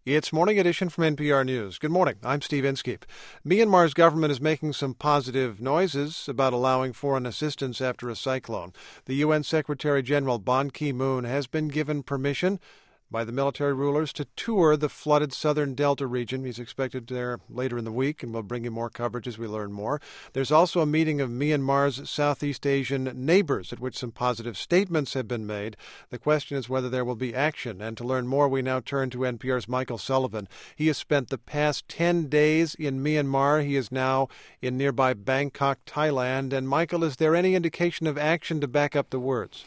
It's Morning Edition from NPR News. Good morning. I'm Steve Inskeep. Myanmar's government is making some positive noises about allowing foreign assistance after a cyclone. The UN Secretary General Ban Ki-moon has been given permission by the military rulers to tour the flooded southern Delta region. He's expected there later in the week, and we'll bring you more coverage as we learn more. There's also a meeting of Myanmar's Southeast Asian neighbors at which some positive statements have been made. The question is whether there will be action. And to learn more, we now turn to NPR's Michael Sullivan. He has spent the past 10 days in Myanmar. He is now in nearby Bangkok, Thailand. And Michael, is there any indication of action to back up the words?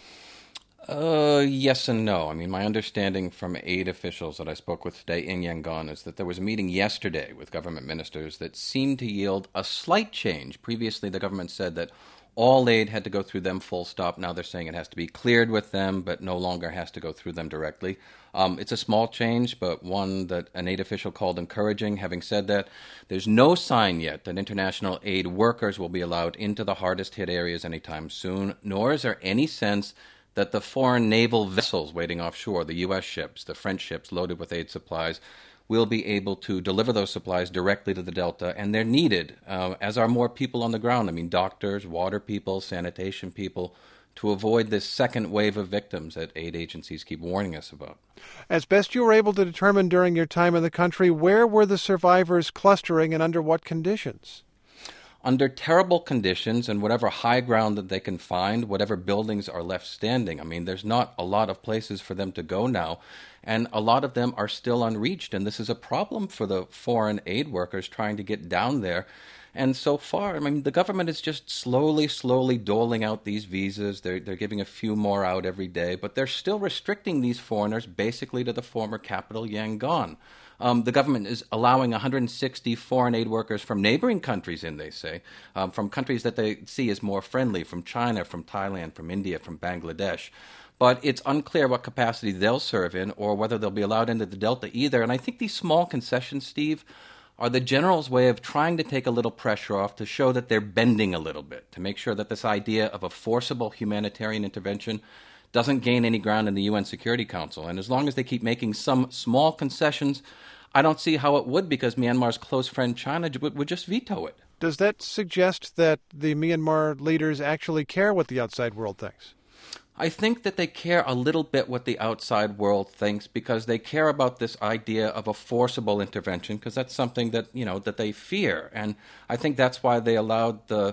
Yes and no. I mean, my understanding from aid officials that I spoke with today in Yangon is that there was a meeting yesterday with government ministers that seemed to yield a slight change. Previously, the government said that all aid had to go through them full stop. Now they're saying it has to be cleared with them, but no longer has to go through them directly. It's a small change, but one that an aid official called encouraging. Having said that, there's no sign yet that international aid workers will be allowed into the hardest hit areas anytime soon, nor is there any sense that the foreign naval vessels waiting offshore, the U.S. ships, the French ships loaded with aid supplies, will be able to deliver those supplies directly to the Delta, and they're needed, as are more people on the ground. I mean, doctors, water people, sanitation people, to avoid this second wave of victims that aid agencies keep warning us about. As best you were able to determine during your time in the country, where were the survivors clustering and under what conditions? Under terrible conditions and whatever high ground that they can find, whatever buildings are left standing. I mean, there's not a lot of places for them to go now, and a lot of them are still unreached, and this is a problem for the foreign aid workers trying to get down there. And so far, I mean, the government is just slowly doling out these visas. They're giving a few more out every day, but they're still restricting these foreigners basically to the former capital, Yangon. The government is allowing 160 foreign aid workers from neighboring countries in, they say, from countries that they see as more friendly, from China, from Thailand, from India, from Bangladesh. But it's unclear what capacity they'll serve in or whether they'll be allowed into the Delta either. And I think these small concessions, Steve, are the general's way of trying to take a little pressure off to show that they're bending a little bit, to make sure that this idea of a forcible humanitarian intervention doesn't gain any ground in the UN Security Council. And as long as they keep making some small concessions, I don't see how it would, because Myanmar's close friend China would just veto it. Does that suggest that the Myanmar leaders actually care what the outside world thinks? I think that they care a little bit what the outside world thinks, because they care about this idea of a forcible intervention, because that's something that, that they fear. And I think that's why they allowed the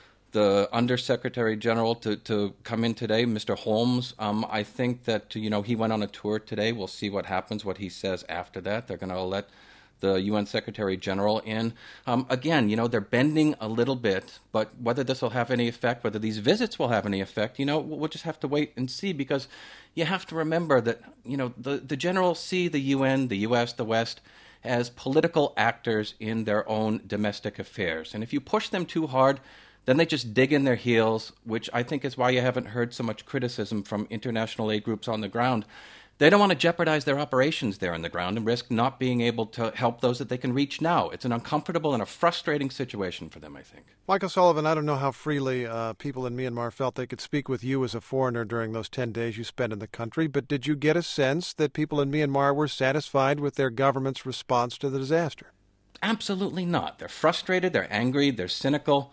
Undersecretary General to come in today, Mr. Holmes. I think that, he went on a tour today. We'll see what happens, what he says after that. They're going to let the UN Secretary General in. Again, they're bending a little bit, but whether this will have any effect, whether these visits will have any effect, we'll just have to wait and see, because you have to remember that, the generals see the UN, the US, the West, as political actors in their own domestic affairs. And if you push them too hard, then they just dig in their heels, which I think is why you haven't heard so much criticism from international aid groups on the ground. They don't want to jeopardize their operations there on the ground and risk not being able to help those that they can reach now. It's an uncomfortable and a frustrating situation for them, I think. Michael Sullivan, I don't know how freely people in Myanmar felt they could speak with you as a foreigner during those 10 days you spent in the country, but did you get a sense that people in Myanmar were satisfied with their government's response to the disaster? Absolutely not. They're frustrated, they're angry, they're cynical.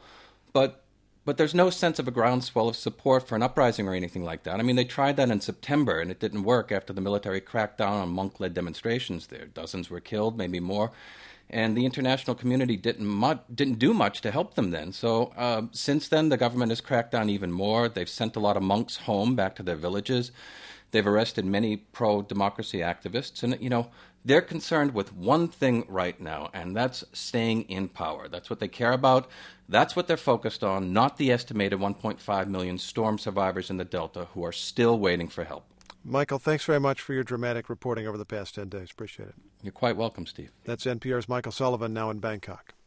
But there's no sense of a groundswell of support for an uprising or anything like that. I mean, they tried that in September, and it didn't work after the military cracked down on monk-led demonstrations there. Dozens were killed, maybe more, and the international community didn't do much to help them then. So since then, the government has cracked down even more. They've sent a lot of monks home, back to their villages. They've arrested many pro-democracy activists, and, they're concerned with one thing right now, and that's staying in power. That's what they care about. That's what they're focused on, not the estimated 1.5 million storm survivors in the Delta who are still waiting for help. Michael, thanks very much for your dramatic reporting over the past 10 days. Appreciate it. You're quite welcome, Steve. That's NPR's Michael Sullivan, now in Bangkok.